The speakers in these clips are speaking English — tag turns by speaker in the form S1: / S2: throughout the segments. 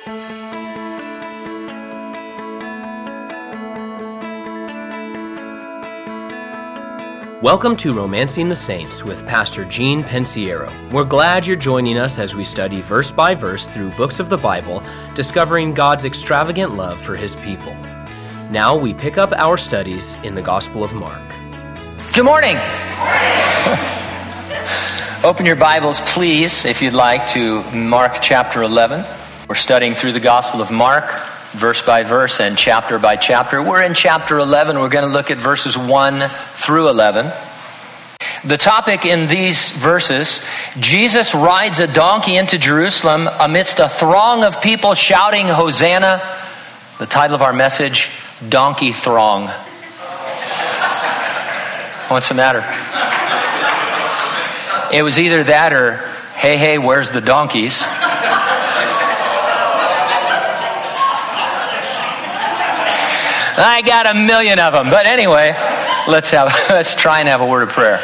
S1: Welcome to Romancing the Saints with Pastor Gene Pensiero. We're glad you're joining us as we study verse by verse through books of the Bible, discovering God's extravagant love for His people. Now we pick up our studies in the Gospel of Mark.
S2: Good morning. Open your Bibles, please, if you'd like, to Mark chapter 11. We're studying through the Gospel of Mark, verse by verse and chapter by chapter. We're in chapter 11. We're going to look at verses 1 through 11. The topic in these verses, Jesus rides a donkey into Jerusalem amidst a throng of people shouting, Hosanna. The title of our message, Donkey Throng. What's the matter? It was either that or, hey, where's the donkeys? I got a million of them. But anyway, let's try and have a word of prayer.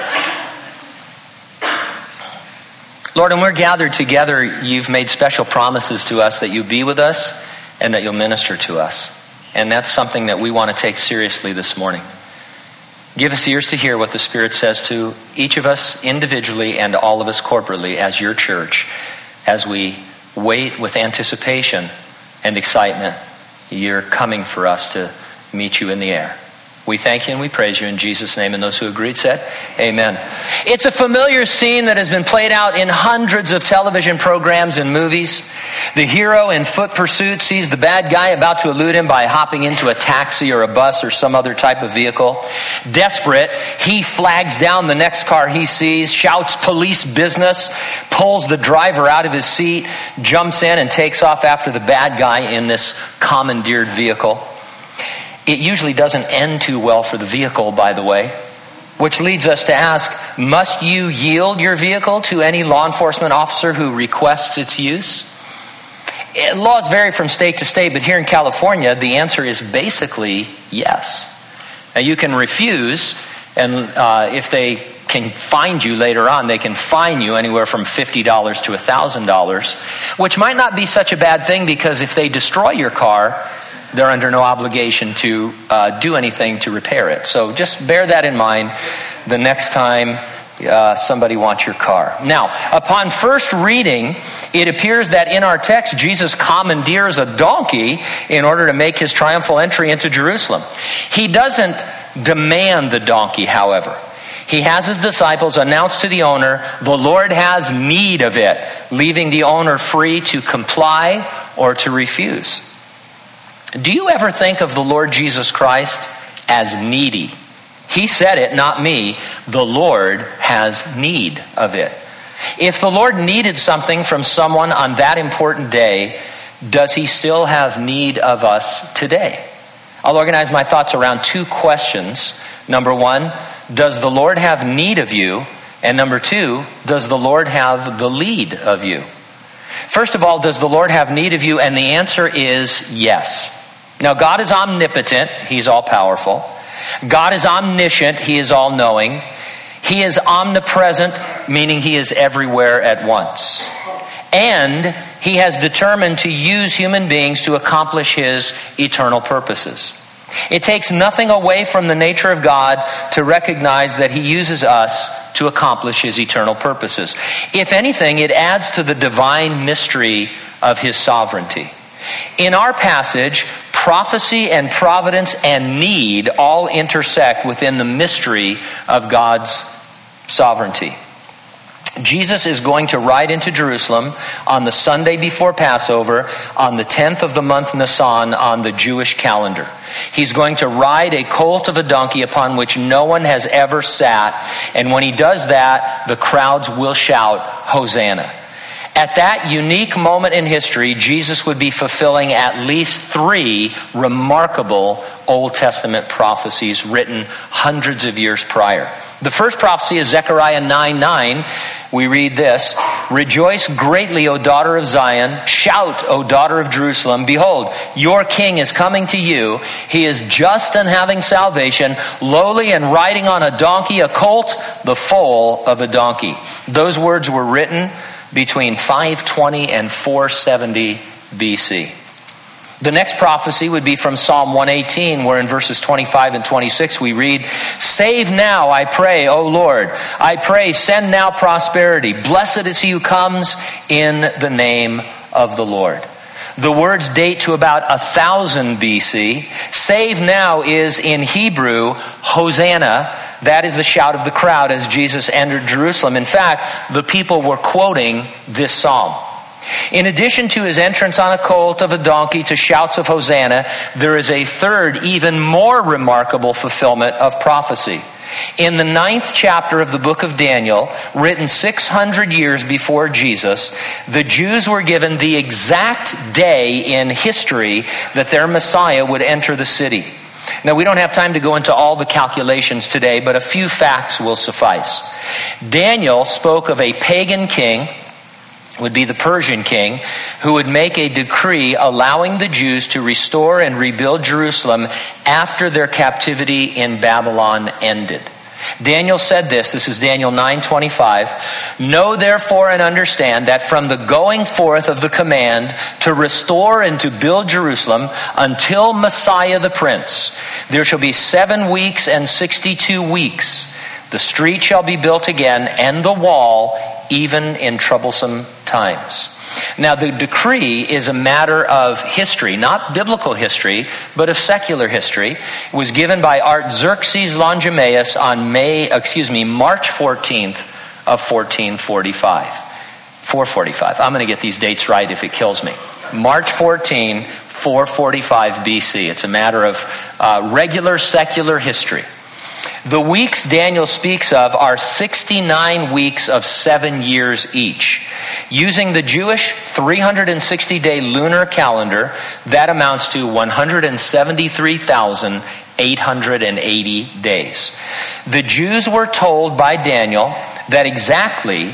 S2: Lord, when we're gathered together, you've made special promises to us that you be with us and that you'll minister to us. And that's something that we want to take seriously this morning. Give us ears to hear what the Spirit says to each of us individually and all of us corporately as your church, as we wait with anticipation and excitement. You're coming for us to meet you in the air. We thank you and we praise you in Jesus' name. And those who agreed said, amen. It's a familiar scene that has been played out in hundreds of television programs and movies. The hero in foot pursuit sees the bad guy about to elude him by hopping into a taxi or a bus or some other type of vehicle. Desperate, he flags down the next car he sees, shouts police business, pulls the driver out of his seat, jumps in and takes off after the bad guy in this commandeered vehicle. It usually doesn't end too well for the vehicle, by the way, which leads us to ask, must you yield your vehicle to any law enforcement officer who requests its use? Laws vary from state to state, but here in California, the answer is basically yes. Now, you can refuse, and if they can find you later on, they can fine you anywhere from $50 to $1,000, which might not be such a bad thing because if they destroy your car, they're under no obligation to do anything to repair it. So just bear that in mind the next time somebody wants your car. Now, upon first reading, it appears that in our text, Jesus commandeers a donkey in order to make his triumphal entry into Jerusalem. He doesn't demand the donkey, however. He has his disciples announce to the owner, the Lord has need of it, leaving the owner free to comply or to refuse. Do you ever think of the Lord Jesus Christ as needy? He said it, not me. The Lord has need of it. If the Lord needed something from someone on that important day, does he still have need of us today? I'll organize my thoughts around two questions. Number one, does the Lord have need of you? And number two, does the Lord have the lead of you? First of all, does the Lord have need of you? And the answer is yes. Now, God is omnipotent. He's all-powerful. God is omniscient. He is all-knowing. He is omnipresent, meaning he is everywhere at once. And he has determined to use human beings to accomplish his eternal purposes. It takes nothing away from the nature of God to recognize that he uses us to accomplish his eternal purposes. If anything, it adds to the divine mystery of his sovereignty. In our passage, prophecy and providence and need all intersect within the mystery of God's sovereignty. Jesus is going to ride into Jerusalem on the Sunday before Passover, on the 10th of the month Nisan on the Jewish calendar. He's going to ride a colt of a donkey upon which no one has ever sat, and when he does that, the crowds will shout, Hosanna. At that unique moment in history, Jesus would be fulfilling at least 3 remarkable Old Testament prophecies written hundreds of years prior. The first prophecy is Zechariah 9:9. We read this, "Rejoice greatly, O daughter of Zion. Shout, O daughter of Jerusalem. Behold, your king is coming to you. He is just and having salvation, lowly and riding on a donkey, a colt, the foal of a donkey." Those words were written between 520 and 470 BC. The next prophecy would be from Psalm 118, where in verses 25 and 26 we read, "Save now, I pray, O Lord. I pray, send now prosperity. Blessed is he who comes in the name of the Lord." The words date to about 1000 BC. Save now is in Hebrew, Hosanna. That is the shout of the crowd as Jesus entered Jerusalem. In fact, the people were quoting this psalm. In addition to his entrance on a colt of a donkey to shouts of Hosanna, there is a third, even more remarkable fulfillment of prophecy. In the 9th chapter of the book of Daniel, written 600 years before Jesus, the Jews were given the exact day in history that their Messiah would enter the city. Now, we don't have time to go into all the calculations today, but a few facts will suffice. Daniel spoke of a pagan king, would be the Persian king, who would make a decree allowing the Jews to restore and rebuild Jerusalem after their captivity in Babylon ended. Daniel said this is Daniel 9:25, "Know therefore and understand that from the going forth of the command to restore and to build Jerusalem until Messiah the Prince, there shall be 7 weeks and 62 weeks. The street shall be built again and the wall even in troublesome times." Now, the decree is a matter of history, not biblical history, but of secular history. It was given by Artaxerxes Longimanus on March 14th of 1445. 445. I'm going to get these dates right if it kills me. March 14, 445 BC. It's a matter of regular secular history. The weeks Daniel speaks of are 69 weeks of 7 years each. Using the Jewish 360-day lunar calendar, that amounts to 173,880 days. The Jews were told by Daniel that exactly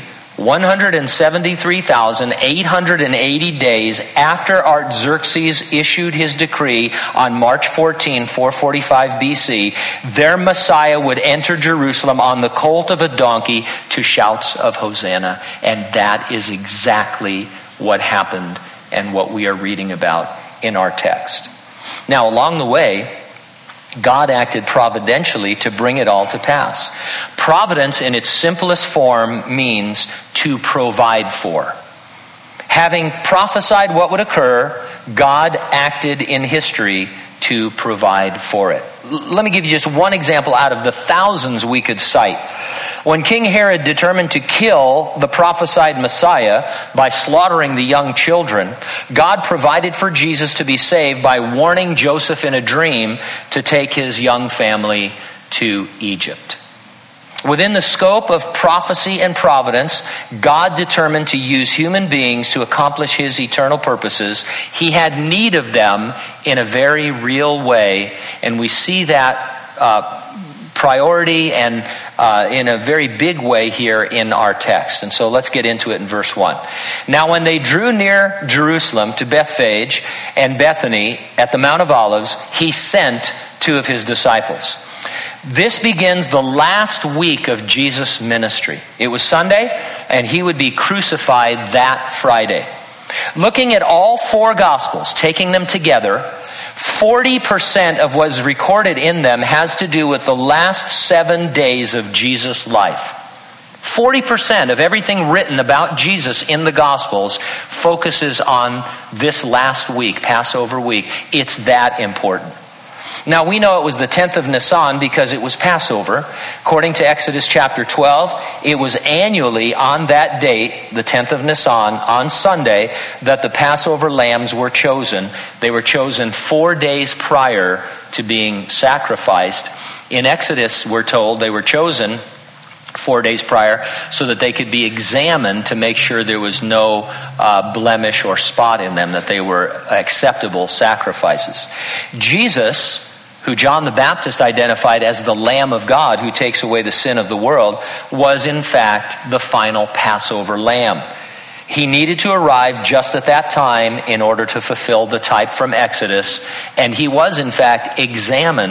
S2: 173,880 days after Artaxerxes issued his decree on March 14, 445 BC, their Messiah would enter Jerusalem on the colt of a donkey to shouts of Hosanna. And that is exactly what happened and what we are reading about in our text. Now, along the way, God acted providentially to bring it all to pass. Providence in its simplest form means to provide for. Having prophesied what would occur, God acted in history to provide for it. Let me give you just one example out of the thousands we could cite. When King Herod determined to kill the prophesied Messiah by slaughtering the young children, God provided for Jesus to be saved by warning Joseph in a dream to take his young family to Egypt. Within the scope of prophecy and providence, God determined to use human beings to accomplish his eternal purposes. He had need of them in a very real way, and we see that priority and in a very big way here in our text. And so let's get into it in verse 1. "Now when they drew near Jerusalem to Bethphage and Bethany at the Mount of Olives, he sent 2 of his disciples." This begins the last week of Jesus' ministry. It was Sunday, and he would be crucified that Friday. Looking at all 4 Gospels, taking them together, 40% of what is recorded in them has to do with the last 7 days of Jesus' life. 40% of everything written about Jesus in the Gospels focuses on this last week, Passover week. It's that important. Now, we know it was the 10th of Nisan because it was Passover. According to Exodus chapter 12, it was annually on that date, the 10th of Nisan, on Sunday, that the Passover lambs were chosen. They were chosen 4 days prior to being sacrificed. In Exodus, we're told they were chosen 4 days prior so that they could be examined to make sure there was no blemish or spot in them, that they were acceptable sacrifices. Jesus, who John the Baptist identified as the Lamb of God who takes away the sin of the world, was in fact the final Passover lamb. He needed to arrive just at that time in order to fulfill the type from Exodus, and he was in fact examined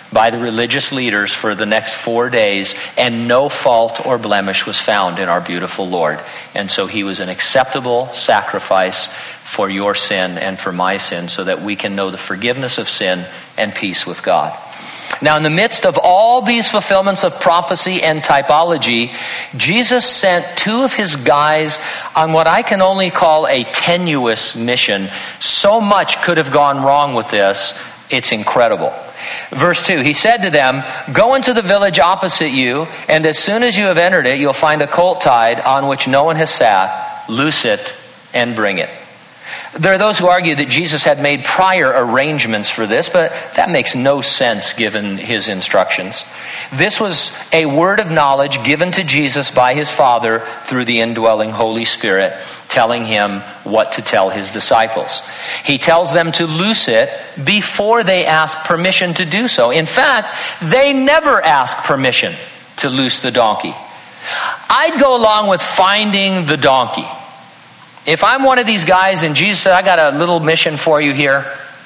S2: by the religious leaders for the next 4 days, and no fault or blemish was found in our beautiful Lord. And so he was an acceptable sacrifice for your sin and for my sin, so that we can know the forgiveness of sin and peace with God. Now, in the midst of all these fulfillments of prophecy and typology, Jesus sent two of his guys on what I can only call a tenuous mission. So much could have gone wrong with this. It's incredible. Verse 2, he said to them, "Go into the village opposite you, and as soon as you have entered it, you'll find a colt tied on which no one has sat. Loose it and bring it." There are those who argue that Jesus had made prior arrangements for this, but that makes no sense given his instructions. This was a word of knowledge given to Jesus by his Father through the indwelling Holy Spirit, telling him what to tell his disciples. He tells them to loose it before they ask permission to do so. In fact, they never ask permission to loose the donkey. I'd go along with finding the donkey. If I'm one of these guys and Jesus said, "I got a little mission for you here.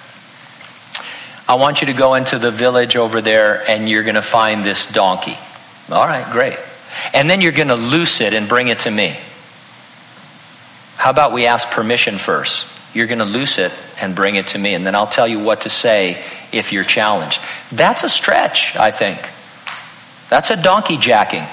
S2: I want you to go into the village over there and you're going to find this donkey." All right, great. And then you're going to loose it and bring it to me. How about we ask permission first? You're going to loose it and bring it to me, and then I'll tell you what to say if you're challenged. That's a stretch, I think. That's a donkey jacking.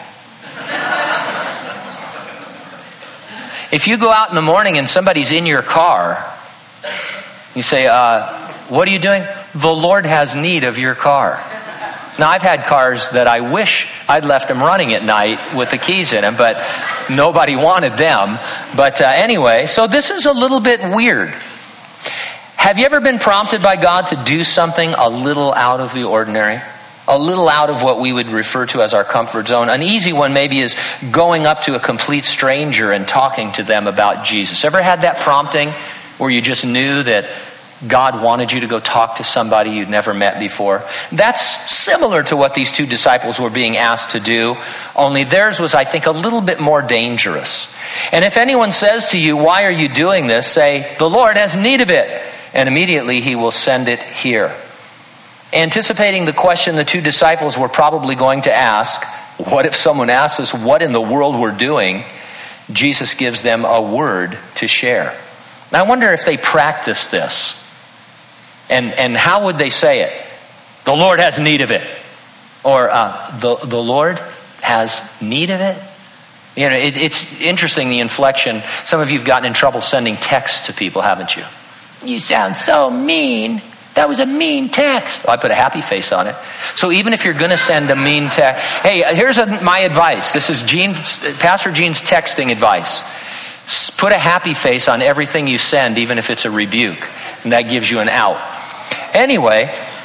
S2: If you go out in the morning and somebody's in your car, you say, "What are you doing?" "The Lord has need of your car." Now, I've had cars that I wish I'd left them running at night with the keys in them, but nobody wanted them. But anyway, so this is a little bit weird. Have you ever been prompted by God to do something a little out of the ordinary? A little out of what we would refer to as our comfort zone. An easy one maybe is going up to a complete stranger and talking to them about Jesus. Ever had that prompting where you just knew that God wanted you to go talk to somebody you'd never met before? That's similar to what these two disciples were being asked to do, only theirs was, I think, a little bit more dangerous. And if anyone says to you, "Why are you doing this?" say, "The Lord has need of it," and immediately he will send it here. Anticipating the question the two disciples were probably going to ask, what if someone asks us what in the world we're doing? Jesus gives them a word to share. Now, I wonder if they practice this. And how would they say it? "The Lord has need of it." Or the Lord has need of it? You know, it's interesting, the inflection. Some of you have gotten in trouble sending texts to people, haven't you? "You sound so mean. That was a mean text." I put a happy face on it. So even if you're going to send a mean text, hey, here's my advice. This is Pastor Gene's texting advice. Put a happy face on everything you send, even if it's a rebuke. And that gives you an out. Anyway,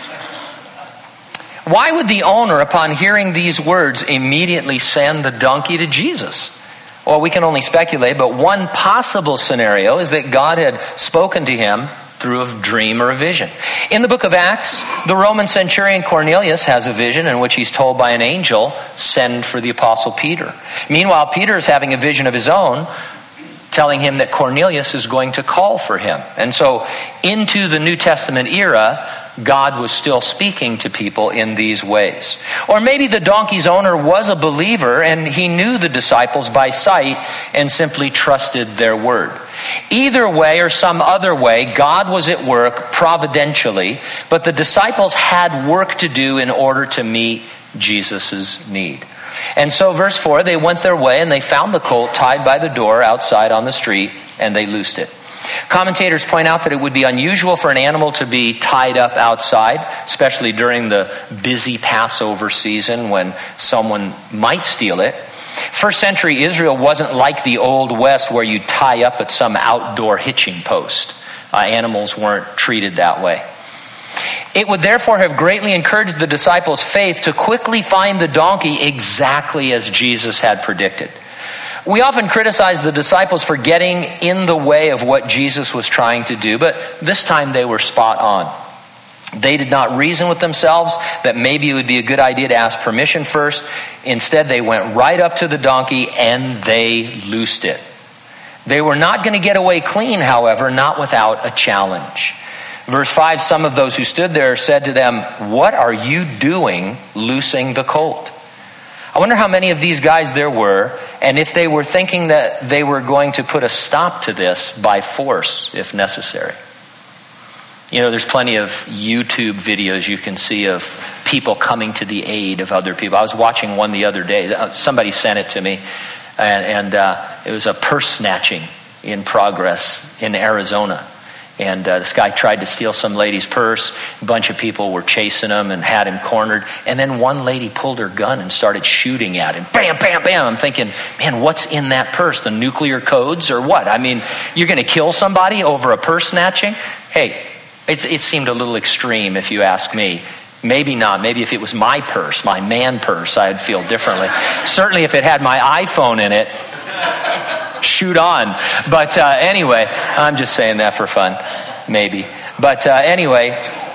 S2: why would the owner, upon hearing these words, immediately send the donkey to Jesus? Well, we can only speculate, but one possible scenario is that God had spoken to him through a dream or a vision. In the book of Acts, the Roman centurion Cornelius has a vision in which he's told by an angel, "Send for the apostle Peter." Meanwhile, Peter is having a vision of his own, telling him that Cornelius is going to call for him. And so into the New Testament era, God was still speaking to people in these ways. Or maybe the donkey's owner was a believer and he knew the disciples by sight and simply trusted their word. Either way or some other way, God was at work providentially, but the disciples had work to do in order to meet Jesus' need. And so verse 4, they went their way and they found the colt tied by the door outside on the street, and they loosed it. Commentators point out that it would be unusual for an animal to be tied up outside, especially during the busy Passover season when someone might steal it. First century Israel wasn't like the Old West where you tie up at some outdoor hitching post. Animals weren't treated that way. It would therefore have greatly encouraged the disciples' faith to quickly find the donkey exactly as Jesus had predicted. We often criticize the disciples for getting in the way of what Jesus was trying to do, but this time they were spot on. They did not reason with themselves that maybe it would be a good idea to ask permission first. Instead, they went right up to the donkey and they loosed it. They were not going to get away clean, however, not without a challenge. Verse 5, some of those who stood there said to them, "What are you doing loosing the colt?" I wonder how many of these guys there were, and if they were thinking that they were going to put a stop to this by force if necessary. You know, there's plenty of YouTube videos you can see of people coming to the aid of other people. I was watching one the other day. Somebody sent it to me, and it was a purse snatching in progress in Arizona. And this guy tried to steal some lady's purse. A bunch of people were chasing him and had him cornered. And then one lady pulled her gun and started shooting at him. Bam, bam, bam. I'm thinking, man, what's in that purse? The nuclear codes or what? I mean, you're going to kill somebody over a purse snatching? Hey, it seemed a little extreme if you ask me. Maybe not. Maybe if it was my purse, my man purse, I'd feel differently. Certainly if it had my iPhone in it, shoot on. But anyway, I'm just saying that for fun, maybe. But anyway,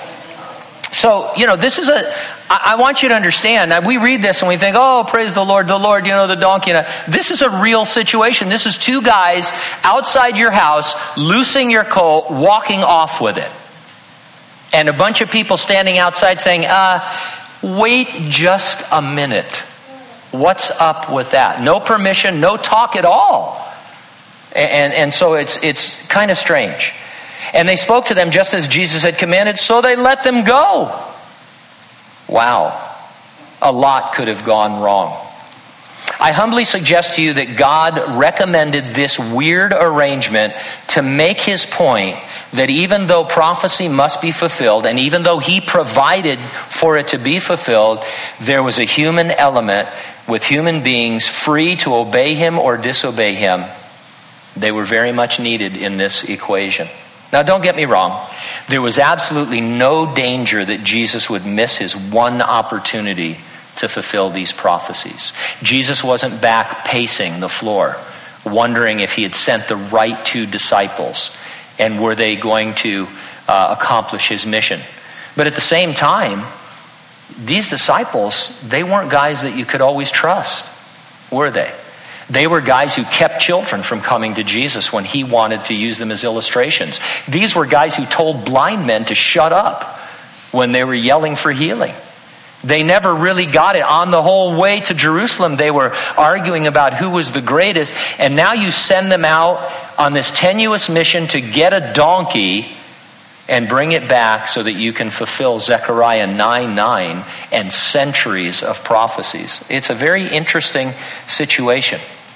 S2: so, you know, this is I want you to understand, we read this and we think, oh, praise the Lord, you know, the donkey. This is a real situation. This is two guys outside your house, loosing your colt, walking off with it. And a bunch of people standing outside saying, wait just a minute. What's up with that? No permission, no talk at all. And so it's kind of strange. And they spoke to them just as Jesus had commanded, so they let them go. Wow. A lot could have gone wrong. I humbly suggest to you that God recommended this weird arrangement to make his point that even though prophecy must be fulfilled, and even though he provided for it to be fulfilled, there was a human element with human beings free to obey him or disobey him. They were very much needed in this equation. Now, don't get me wrong. There was absolutely no danger that Jesus would miss his one opportunity to fulfill these prophecies. Jesus wasn't back pacing the floor, wondering if he had sent the right two disciples and were they going to accomplish his mission. But at the same time, these disciples, they weren't guys that you could always trust, were they? They were guys who kept children from coming to Jesus when he wanted to use them as illustrations. These were guys who told blind men to shut up when they were yelling for healing. They never really got it. On the whole way to Jerusalem, they were arguing about who was the greatest. And now you send them out on this tenuous mission to get a donkey and bring it back so that you can fulfill Zechariah 9:9 and centuries of prophecies. It's a very interesting situation.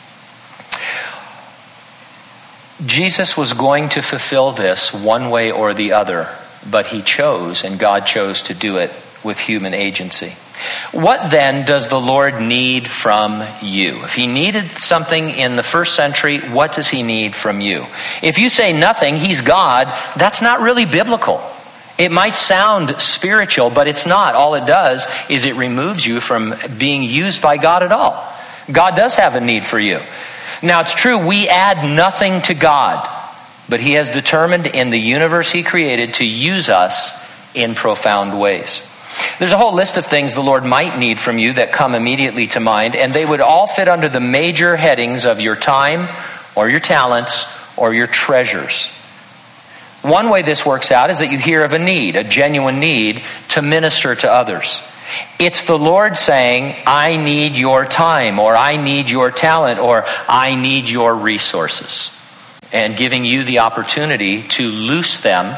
S2: Jesus was going to fulfill this one way or the other, but he chose, and God chose to do it with human agency. What then does the Lord need from you? If he needed something in the first century, what does he need from you? If you say nothing, he's God, that's not really biblical. It might sound spiritual, but it's not. All it does is it removes you from being used by God at all. God does have a need for you. Now, it's true, we add nothing to God, but he has determined in the universe he created to use us in profound ways. There's a whole list of things the Lord might need from you that come immediately to mind, and they would all fit under the major headings of your time or your talents or your treasures. One way this works out is that you hear of a need, a genuine need to minister to others. It's the Lord saying, I need your time, or I need your talent, or I need your resources, and giving you the opportunity to loose them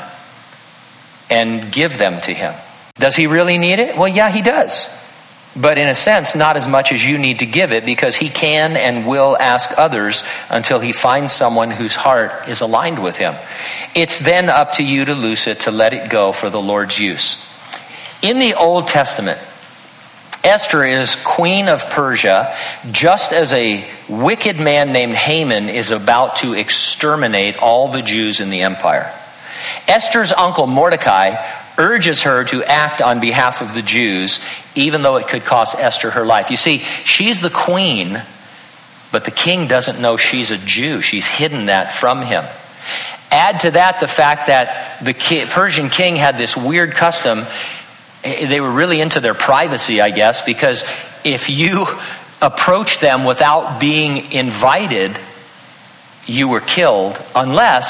S2: and give them to him. Does he really need it? Well, yeah, he does. But in a sense, not as much as you need to give it, because he can and will ask others until he finds someone whose heart is aligned with him. It's then up to you to loose it, to let it go for the Lord's use. In the Old Testament, Esther is queen of Persia, just as a wicked man named Haman is about to exterminate all the Jews in the empire. Esther's uncle Mordecai urges her to act on behalf of the Jews, even though it could cost Esther her life. You see, she's the queen, but the king doesn't know she's a Jew. She's hidden that from him. Add to that the fact that the Persian king had this weird custom. They were really into their privacy, I guess, because if you approached them without being invited, you were killed unless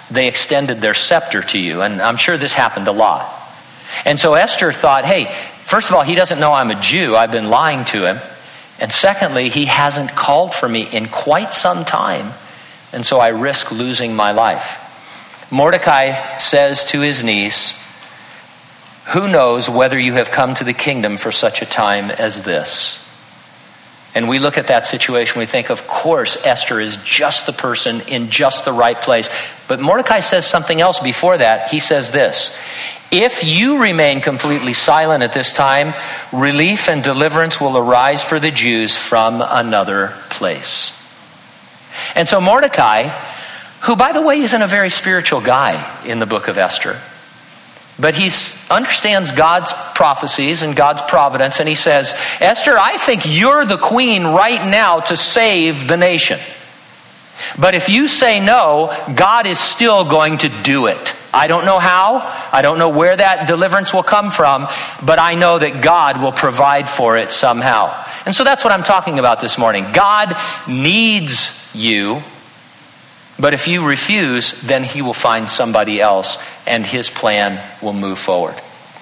S2: they extended their scepter to you. And I'm sure this happened a lot. And so Esther thought, hey, first of all, he doesn't know I'm a Jew. I've been lying to him. And secondly, he hasn't called for me in quite some time. And so I risk losing my life. Mordecai says to his niece, who knows whether you have come to the kingdom for such a time as this? And we look at that situation, we think, of course, Esther is just the person in just the right place. But Mordecai says something else before that. He says this, if you remain completely silent at this time, relief and deliverance will arise for the Jews from another place. And so Mordecai, who, by the way, isn't a very spiritual guy in the book of Esther, but he understands God's prophecies and God's providence, and he says, Esther, I think you're the queen right now to save the nation. But if you say no, God is still going to do it. I don't know how, I don't know where that deliverance will come from, but I know that God will provide for it somehow. And so that's what I'm talking about this morning. God needs you. But if you refuse, then he will find somebody else and his plan will move forward.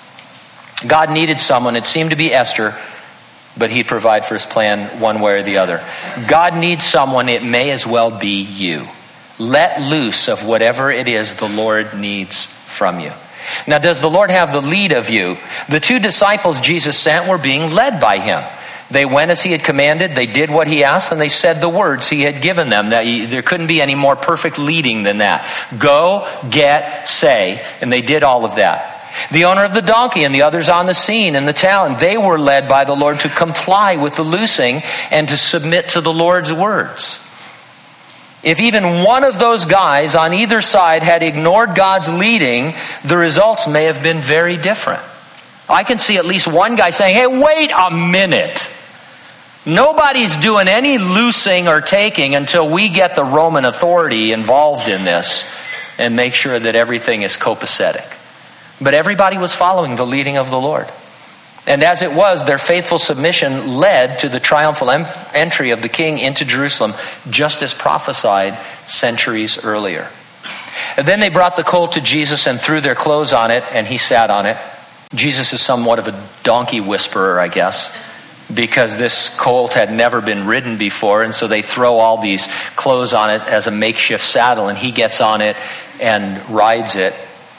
S2: God needed someone. It seemed to be Esther, but he'd provide for his plan one way or the other. God needs someone. It may as well be you. Let loose of whatever it is the Lord needs from you. Now, does the Lord have the lead of you? The 2 disciples Jesus sent were being led by him. They went as he had commanded, they did what he asked, and they said the words he had given them. There couldn't be any more perfect leading than that. Go, get, say, and they did all of that. The owner of the donkey and the others on the scene in the town, they were led by the Lord to comply with the loosing and to submit to the Lord's words. If even one of those guys on either side had ignored God's leading, the results may have been very different. I can see at least one guy saying, hey, wait a minute. Nobody's doing any loosing or taking until we get the Roman authority involved in this and make sure that everything is copacetic. But everybody was following the leading of the Lord. And as it was, their faithful submission led to the triumphal entry of the king into Jerusalem, just as prophesied centuries earlier. And then they brought the colt to Jesus and threw their clothes on it, and he sat on it. Jesus is somewhat of a donkey whisperer, I guess, because this colt had never been ridden before, and so they throw all these clothes on it as a makeshift saddle, and he gets on it and rides it.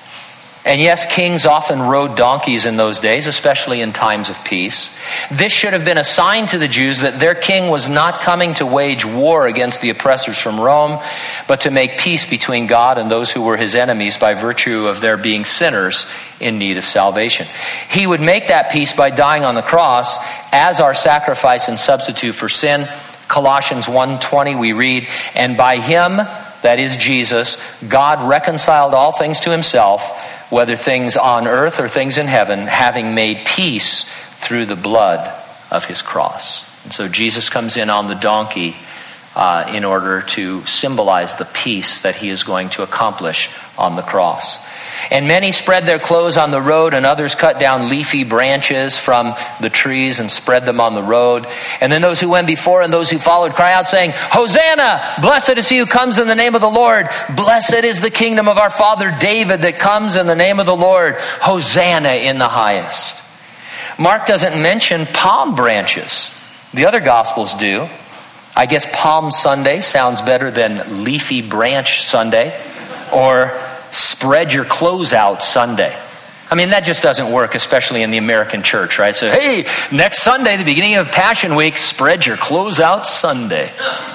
S2: And yes, kings often rode donkeys in those days, especially in times of peace. This should have been a sign to the Jews that their king was not coming to wage war against the oppressors from Rome, but to make peace between God and those who were his enemies by virtue of their being sinners in need of salvation. He would make that peace by dying on the cross as our sacrifice and substitute for sin. Colossians 1:20 we read, and by him, that is Jesus, God reconciled all things to himself, whether things on earth or things in heaven, having made peace through the blood of his cross. And so Jesus comes in on the donkey in order to symbolize the peace that he is going to accomplish on the cross. And many spread their clothes on the road, and others cut down leafy branches from the trees and spread them on the road. And then those who went before and those who followed cry out, saying, Hosanna! Blessed is he who comes in the name of the Lord. Blessed is the kingdom of our father David that comes in the name of the Lord. Hosanna in the highest. Mark doesn't mention palm branches. The other Gospels do. I guess Palm Sunday sounds better than Leafy Branch Sunday or Spread Your Clothes Out Sunday. I mean, that just doesn't work, especially in the American church, right? So, hey, next Sunday, the beginning of Passion Week, Spread Your Clothes Out Sunday.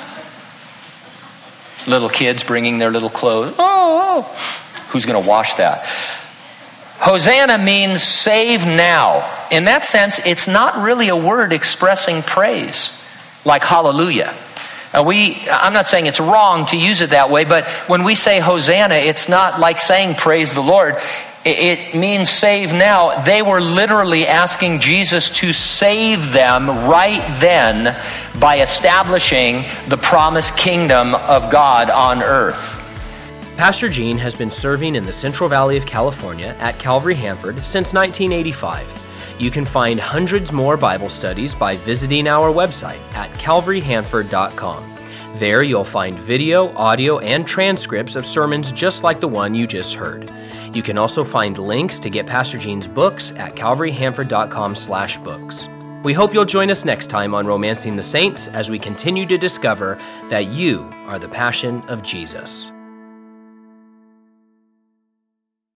S2: Little kids bringing their little clothes. Oh, who's going to wash that? Hosanna means save now. In that sense, it's not really a word expressing praise, like hallelujah. I'm not saying it's wrong to use it that way, but when we say Hosanna, it's not like saying praise the Lord. It means save now. They were literally asking Jesus to save them right then by establishing the promised kingdom of God on earth.
S1: Pastor Gene has been serving in the Central Valley of California at Calvary Hanford since 1985. You can find hundreds more Bible studies by visiting our website at calvaryhanford.com. There you'll find video, audio, and transcripts of sermons just like the one you just heard. You can also find links to get Pastor Gene's books at calvaryhanford.com/books. We hope you'll join us next time on Romancing the Saints as we continue to discover that you are the passion of Jesus.